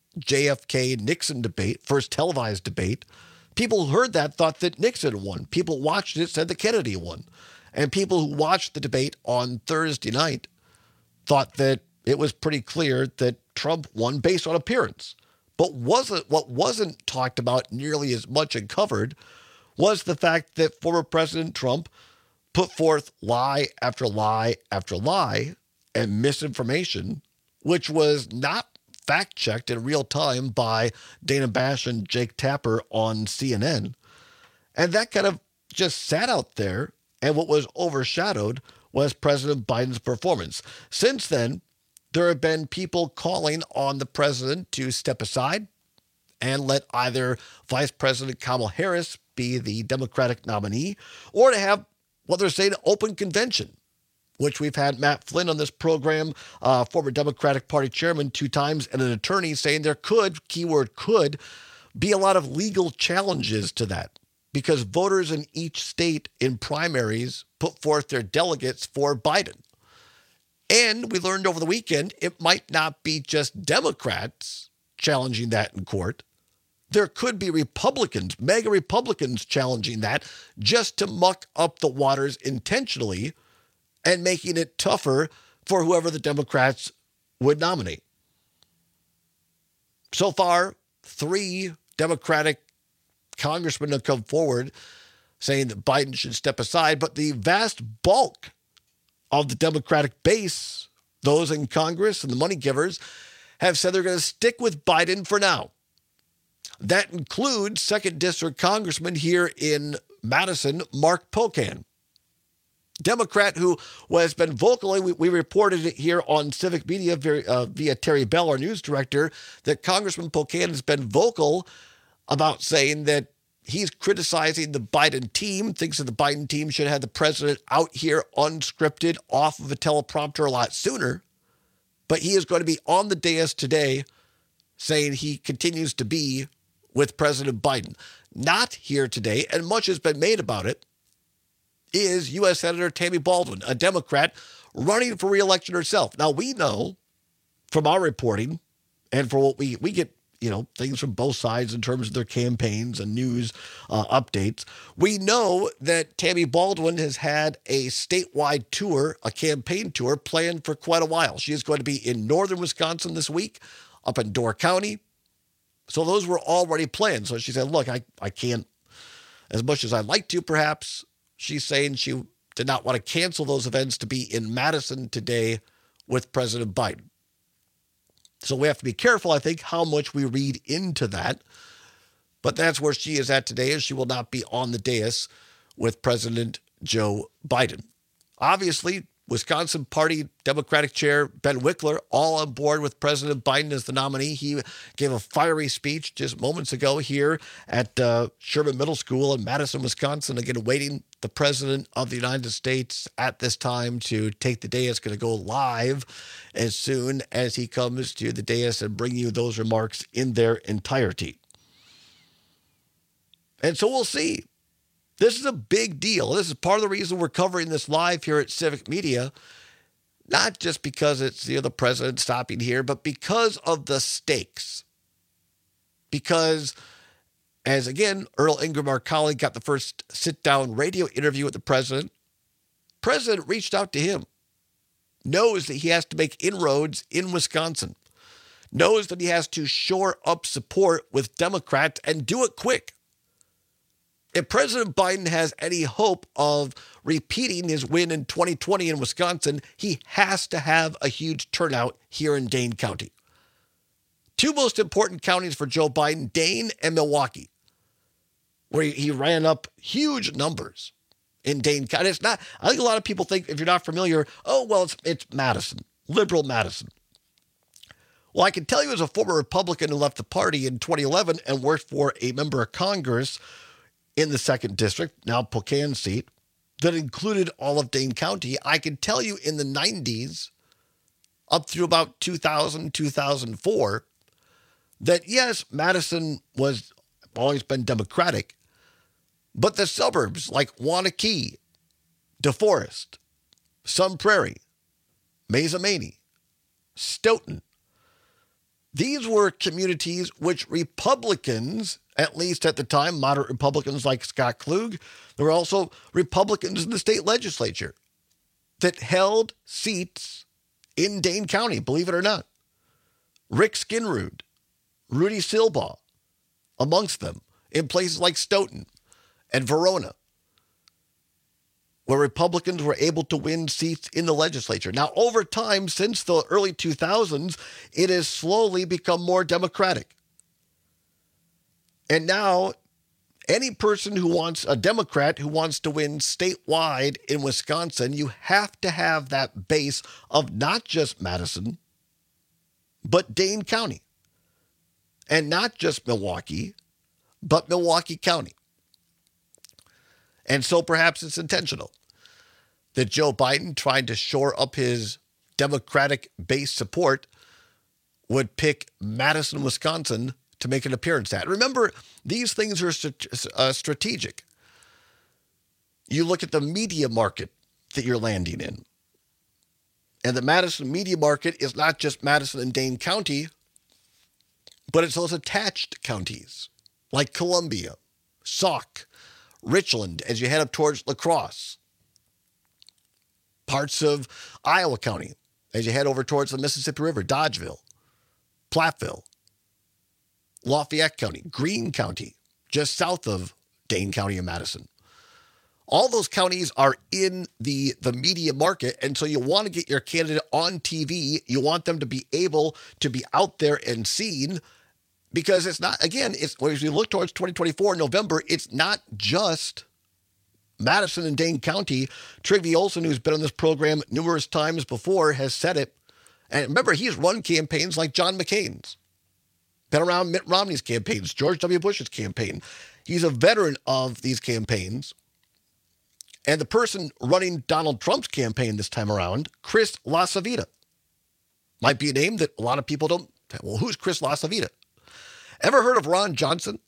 Q: JFK-Nixon debate, first televised debate, people who heard that thought that Nixon won. People watched it, said that Kennedy won. And people who watched the debate on Thursday night thought that it was pretty clear that Trump won based on appearance. But what wasn't talked about nearly as much and covered was the fact that former President Trump put forth lie after lie after lie and misinformation, which was not fact-checked in real time by Dana Bash and Jake Tapper on CNN. And that kind of just sat out there, and what was overshadowed was President Biden's performance. Since then, there have been people calling on the president to step aside and let either Vice President Kamala Harris be the Democratic nominee, or to have what they're saying, open convention, which we've had Matt Flynn on this program, former Democratic Party chairman 2 times, and an attorney saying there could, keyword could, be a lot of legal challenges to that because voters in each state in primaries put forth their delegates for Biden. And we learned over the weekend, it might not be just Democrats challenging that in court. There could be Republicans, mega Republicans challenging that just to muck up the waters intentionally and making it tougher for whoever the Democrats would nominate. So far, 3 Democratic congressmen have come forward saying that Biden should step aside, but the vast bulk of the Democratic base, those in Congress and the money givers, have said they're going to stick with Biden for now. That includes 2nd District Congressman here in Madison, Mark Pocan, Democrat who has been vocally, we reported it here on Civic Media via Terry Bell, our news director, that Congressman Pocan has been vocal about saying that he's criticizing the Biden team, thinks that the Biden team should have the president out here unscripted off of a teleprompter a lot sooner. But he is going to be on the dais today saying he continues to be with President Biden. Not here today, and much has been made about it, is U.S. Senator Tammy Baldwin, a Democrat running for re-election herself. Now, we know from our reporting and for what we get, things from both sides in terms of their campaigns and news updates. We know that Tammy Baldwin has had a statewide tour, a campaign tour planned for quite a while. She is going to be in northern Wisconsin this week, up in Door County. So those were already planned. So she said, look, I can't, as much as I'd like to perhaps. She's saying she did not want to cancel those events to be in Madison today with President Biden. So we have to be careful, I think, how much we read into that. But that's where she is at today, and she will not be on the dais with President Joe Biden. Obviously, Wisconsin Party Democratic Chair Ben Wickler, all on board with President Biden as the nominee. He gave a fiery speech just moments ago here at Sherman Middle School in Madison, Wisconsin, again, awaiting the President of the United States at this time to take the dais. Going to go live as soon as he comes to the dais and bring you those remarks in their entirety. And so we'll see. This is a big deal. This is part of the reason we're covering this live here at Civic Media, not just because it's the president stopping here, but because of the stakes. Because, as again, Earl Ingram, our colleague, got the first sit-down radio interview with the president reached out to him, knows that he has to make inroads in Wisconsin. knows that he has to shore up support with Democrats and do it quick. If President Biden has any hope of repeating his win in 2020 in Wisconsin, he has to have a huge turnout here in Dane County. Two most important counties for Joe Biden, Dane and Milwaukee, where he ran up huge numbers in Dane County. It's not, I think a lot of people think, if you're not familiar, oh, well, it's Madison, liberal Madison. Well, I can tell you as a former Republican who left the party in 2011 and worked for a member of Congress in the 2nd District, now Spokane seat, that included all of Dane County, I can tell you in the 90s, up through about 2000, 2004, that yes, Madison was always been Democratic, but the suburbs like Waunakee, DeForest, Sun Prairie, Mazomanie, Stoughton, these were communities which Republicans, at least at the time, moderate Republicans like Scott Klug, there were also Republicans in the state legislature that held seats in Dane County, believe it or not. Rick Skinrud, Rudy Silbaugh, amongst them, in places like Stoughton and Verona, where Republicans were able to win seats in the legislature. Now, over time, since the early 2000s, it has slowly become more Democratic. And now, any person who wants, a Democrat who wants to win statewide in Wisconsin, you have to have that base of not just Madison, but Dane County. And not just Milwaukee, but Milwaukee County. And so perhaps it's intentional that Joe Biden, trying to shore up his Democratic base support, would pick Madison, Wisconsin to make an appearance at. Remember, these things are strategic. You look at the media market that you're landing in. And the Madison media market is not just Madison and Dane County, but it's those attached counties like Columbia, Sauk, Richland, as you head up towards La Crosse, parts of Iowa County as you head over towards the Mississippi River, Dodgeville, Platteville, Lafayette County, Greene County, just south of Dane County and Madison. All those counties are in the media market, and so you want to get your candidate on TV. You want them to be able to be out there and seen, because it's not, again, it's as we look towards 2024 November, it's not just Madison and Dane County. Trygve Olsen, who's been on this program numerous times before, has said it. And remember, he's run campaigns like John McCain's, been around Mitt Romney's campaigns, George W. Bush's campaign. He's a veteran of these campaigns. And the person running Donald Trump's campaign this time around, Chris LaCivita, might be a name that a lot of people don't. Well, who's Chris LaCivita? Ever heard of Ron Johnson?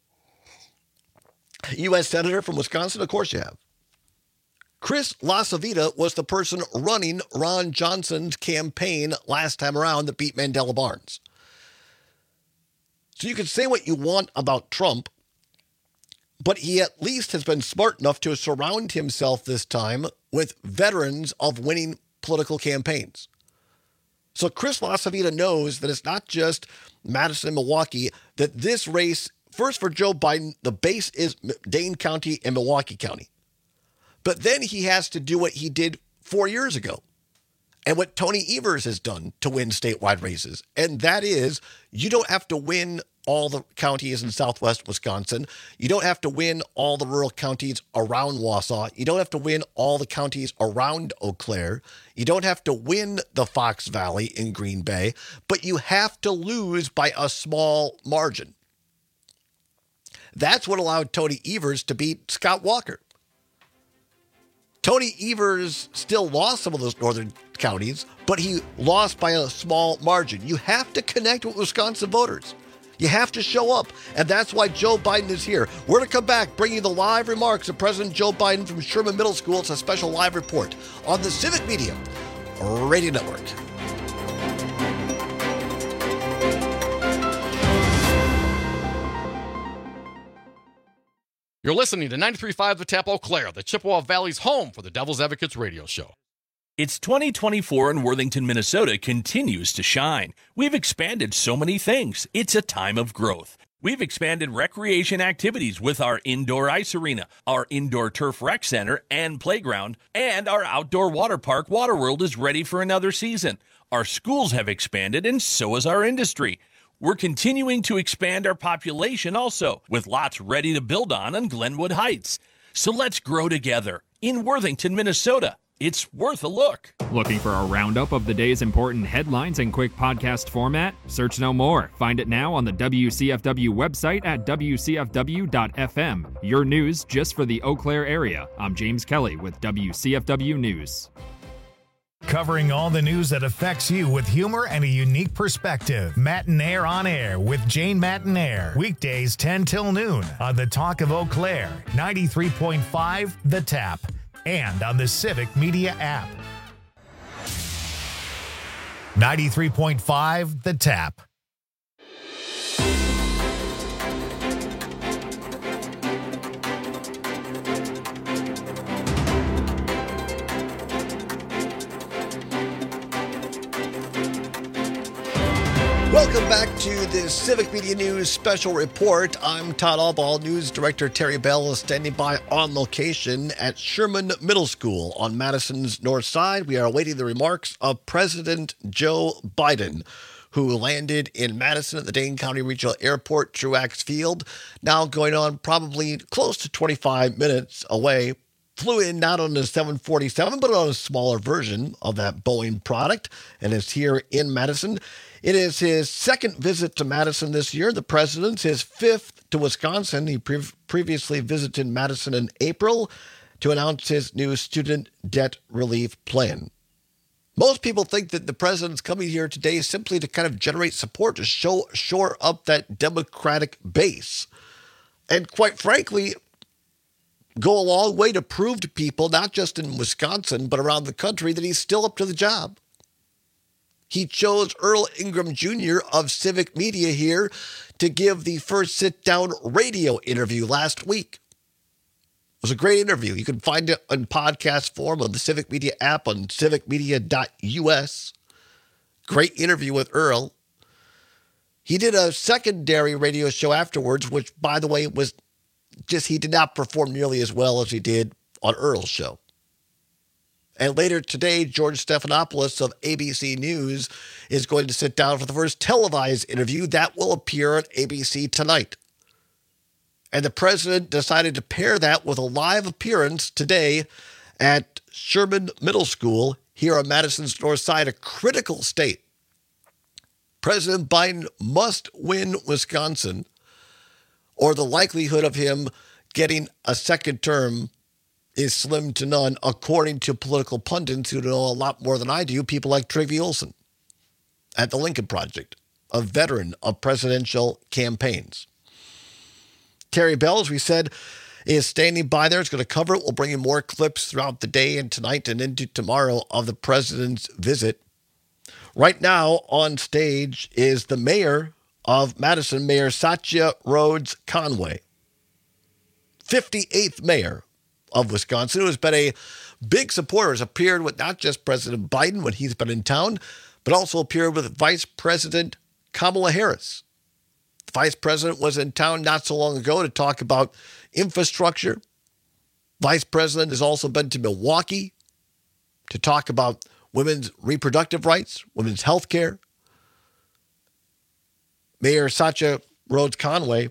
Q: U.S. Senator from Wisconsin? Of course you have. Chris LaCivita was the person running Ron Johnson's campaign last time around that beat Mandela Barnes. So you can say what you want about Trump, but he at least has been smart enough to surround himself this time with veterans of winning political campaigns. So Chris LaCivita knows that it's not just Madison and Milwaukee, that this race, first for Joe Biden, the base is Dane County and Milwaukee County. But then he has to do what he did 4 years ago and what Tony Evers has done to win statewide races. And that is, you don't have to win all the counties in southwest Wisconsin. You don't have to win all the rural counties around Wausau. You don't have to win all the counties around Eau Claire. You don't have to win the Fox Valley in Green Bay, but you have to lose by a small margin. That's what allowed Tony Evers to beat Scott Walker. Tony Evers still lost some of those northern counties, but he lost by a small margin. You have to connect with Wisconsin voters. You have to show up, and that's why Joe Biden is here. We're going to come back, bringing you the live remarks of President Joe Biden from Sherman Middle School. It's a special live report on the Civic Media Radio Network.
A: You're listening to 93.5 The Tap Eau Claire, the Chippewa Valley's home for the Devil's Advocates radio show. It's 2024 and Worthington, Minnesota continues to shine. We've expanded so many things. It's a time of growth. We've expanded recreation activities with our indoor ice arena, our indoor turf rec center and playground, and our outdoor water park, Waterworld, is ready for another season. Our schools have expanded, and so has our industry. We're continuing to expand our population also, with lots ready to build on Glenwood Heights. So let's grow together in Worthington, Minnesota. It's worth a look.
D: Looking for a roundup of the day's important headlines in quick podcast format? Search no more. Find it now on the WCFW website at WCFW.FM. Your news just for the Eau Claire area. I'm James Kelly with WCFW News.
B: Covering all the news that affects you with humor and a unique perspective. Matinaire on Air with Jane Matinaire. Weekdays 10 till noon on the Talk of Eau Claire, 93.5 The Tap, and on the Civic Media app. 93.5 The Tap.
Q: Welcome back to the Civic Media News Special Report. I'm Todd Albaugh. News Director Terry Bell is standing by on location at Sherman Middle School on Madison's north side. We are awaiting the remarks of President Joe Biden, who landed in Madison at the Dane County Regional Airport, Truax Field, now going on probably close to 25 minutes away. Flew in not on the 747, but on a smaller version of that Boeing product, and is here in Madison. It is his second visit to Madison this year. The president's his fifth to Wisconsin. He previously visited Madison in April to announce his new student debt relief plan. Most people think that the president's coming here today simply to kind of generate support, to shore up that Democratic base. And quite frankly, go a long way to prove to people, not just in Wisconsin, but around the country, that he's still up to the job. He chose Earl Ingram Jr. of Civic Media here to give the first sit-down radio interview last week. It was a great interview. You can find it in podcast form on the Civic Media app on civicmedia.us. Great interview with Earl. He did a secondary radio show afterwards, which, by the way, was just he did not perform nearly as well as he did on Earl's show. And later today, George Stephanopoulos of ABC News is going to sit down for the first televised interview that will appear on ABC tonight. And the president decided to pair that with a live appearance today at Sherman Middle School here on Madison's north side, a critical state. President Biden must win Wisconsin, or the likelihood of him getting a second term is slim to none, according to political pundits who know a lot more than I do, people like Trygve Olsen at the Lincoln Project, a veteran of presidential campaigns. Terry Bell, as we said, is standing by there. It's going to cover it. We'll bring you more clips throughout the day and tonight and into tomorrow of the president's visit. Right now on stage is the mayor of Madison, Mayor Satya Rhodes Conway, 58th mayor of Wisconsin, who has been a big supporter, has appeared with not just President Biden when he's been in town, but also appeared with Vice President Kamala Harris. The Vice President was in town not so long ago to talk about infrastructure. Vice President has also been to Milwaukee to talk about women's reproductive rights, women's health care. Mayor Satya Rhodes Conway,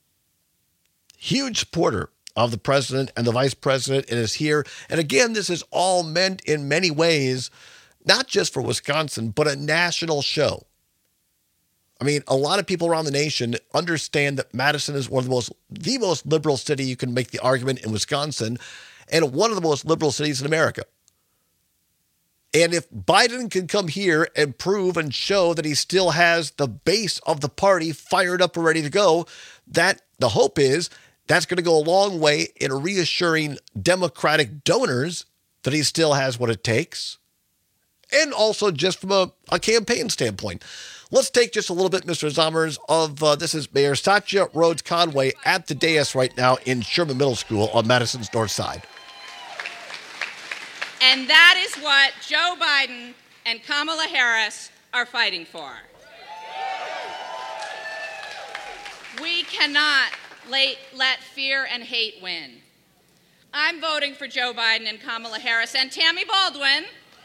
Q: huge supporter of the president and the vice president, and is here. And again, this is all meant in many ways, not just for Wisconsin, but a national show. I mean, a lot of people around the nation understand that Madison is one of the most liberal city, you can make the argument, in Wisconsin, and one of the most liberal cities in America. And if Biden can come here and prove and show that he still has the base of the party fired up and ready to go, that the hope is that's going to go a long way in reassuring Democratic donors that he still has what it takes. And also just from a campaign standpoint. Let's take just a little bit, Mr. Zommers, of this is Mayor Satya Rhodes Conway at the dais right now in Sherman Middle School on Madison's north side.
C: And that is what Joe Biden and Kamala Harris are fighting for. We cannot let fear and hate win. I'm voting for Joe Biden and Kamala Harris and Tammy Baldwin.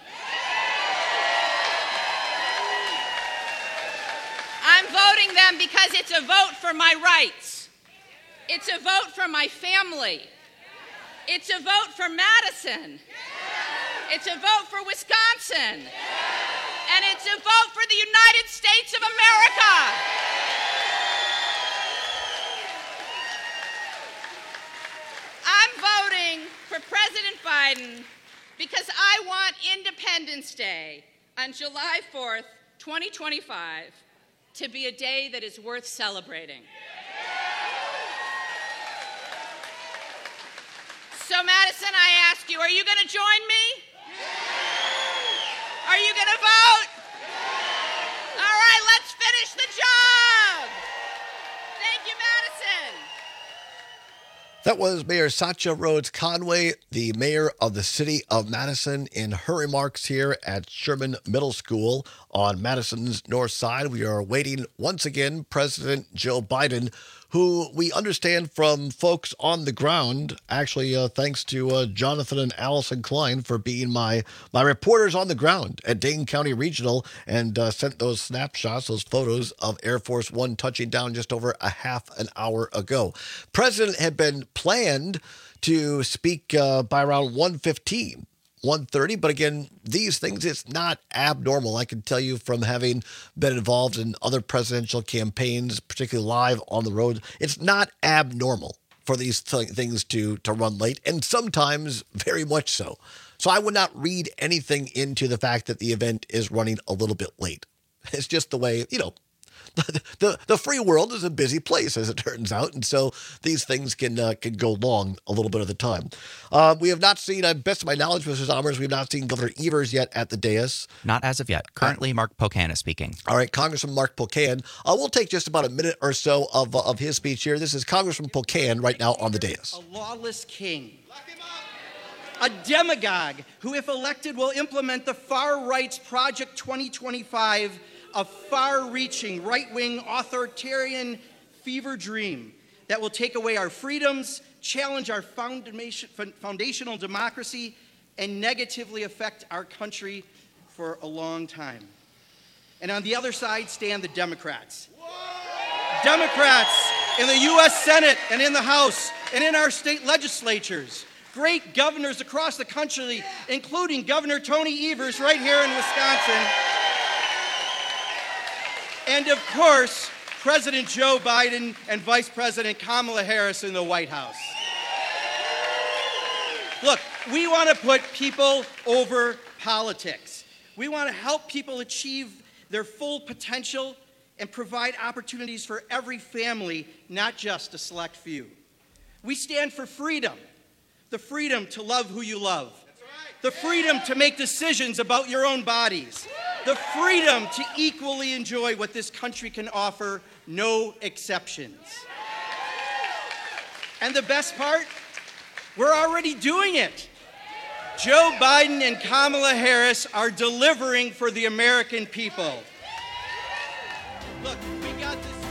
C: I'm voting them because it's a vote for my rights. It's a vote for my family. It's a vote for Madison. It's a vote for Wisconsin. And it's a vote for the United States of America. I'm voting for President Biden because I want Independence Day on July 4th, 2025, to be a day that is worth celebrating. So, Madison, I ask you, are you going to join me? Are you going to vote? All right, let's finish the job. Thank you, Madison.
Q: That was Mayor Satya Rhodes Conway, the mayor of the city of Madison, in her remarks here at Sherman Middle School on Madison's north side. We are awaiting, once again, President Joe Biden, who we understand from folks on the ground, actually thanks to Jonathan and Allison Klein for being my reporters on the ground at Dane County Regional, and sent those snapshots, those photos of Air Force One touching down just over a half an hour ago. President had been planned to speak by around 1:30, but again, these things, it's not abnormal. I can tell you from having been involved in other presidential campaigns, particularly live on the road, it's not abnormal for these things to run late, and sometimes very much so. So I would not read anything into the fact that the event is running a little bit late. It's just the way, the free world is a busy place, as it turns out, and so these things can go long a little bit of the time. We have not seen, best of my knowledge, Mr. Sommers, we have not seen Governor Evers yet at the dais.
E: Not as of yet. Currently, Mark Pocan is speaking.
Q: All right, Congressman Mark Pocan. We'll take just about a minute or so of his speech here. This is Congressman Pocan right now on the dais.
F: A lawless king. A demagogue who, if elected, will implement the far right's Project 2025, a far-reaching, right-wing, authoritarian fever dream that will take away our freedoms, challenge our foundational democracy, and negatively affect our country for a long time. And on the other side stand the Democrats. Democrats in the U.S. Senate and in the House and in our state legislatures. Great governors across the country, including Governor Tony Evers right here in Wisconsin. And, of course, President Joe Biden and Vice President Kamala Harris in the White House. Look, we want to put people over politics. We want to help people achieve their full potential and provide opportunities for every family, not just a select few. We stand for freedom, the freedom to love who you love, the freedom to make decisions about your own bodies, the freedom to equally enjoy what this country can offer, no exceptions. And the best part, we're already doing it. Joe Biden and Kamala Harris are delivering for the American people. Look, we got this.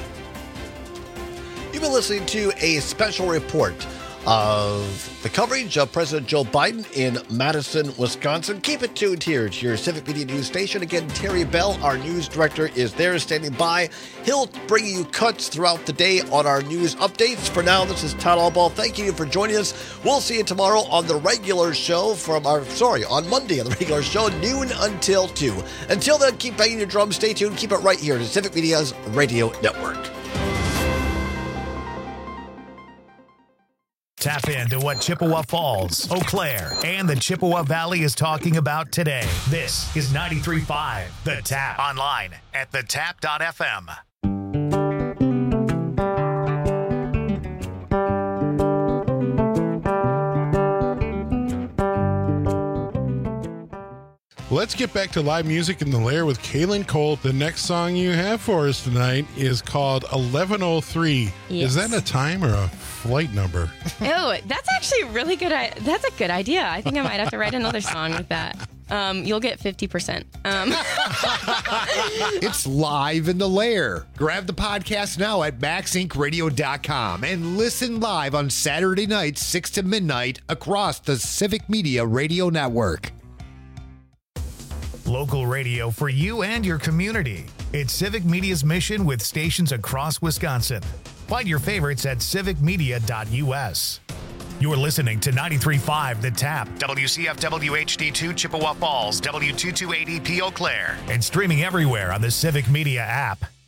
Q: You've been listening to a special report of the coverage of President Joe Biden in Madison, Wisconsin. Keep it tuned here to your Civic Media News station. Again, Terry Bell, our news director, is there standing by. He'll bring you cuts throughout the day on our news updates. For now, this is Todd Albaugh. Thank you for joining us. We'll see you tomorrow on the regular show on Monday on the regular show, noon until 2. Until then, keep banging your drums. Stay tuned. Keep it right here to Civic Media's Radio Network.
B: Tap into what Chippewa Falls, Eau Claire, and the Chippewa Valley is talking about today. This is 93.5 The Tap. Online at thetap.fm.
H: Let's get back to live music in the Lair with Kaylin Cole. The next song you have for us tonight is called 1103.
I: Yes.
H: Is that a time or a flight number?
I: Oh, that's actually really good. That's a good idea. I think I might have to write another song with that. You'll get 50%.
K: It's live in the Lair. Grab the podcast now at maxincradio.com and listen live on Saturday nights, 6 to midnight, across the Civic Media Radio Network.
B: Local radio for you and your community. It's Civic Media's mission with stations across Wisconsin. Find your favorites at civicmedia.us. You're listening to 93.5 The Tap, WCFW HD2 Chippewa Falls, W228EP Eau Claire, and streaming everywhere on the Civic Media app.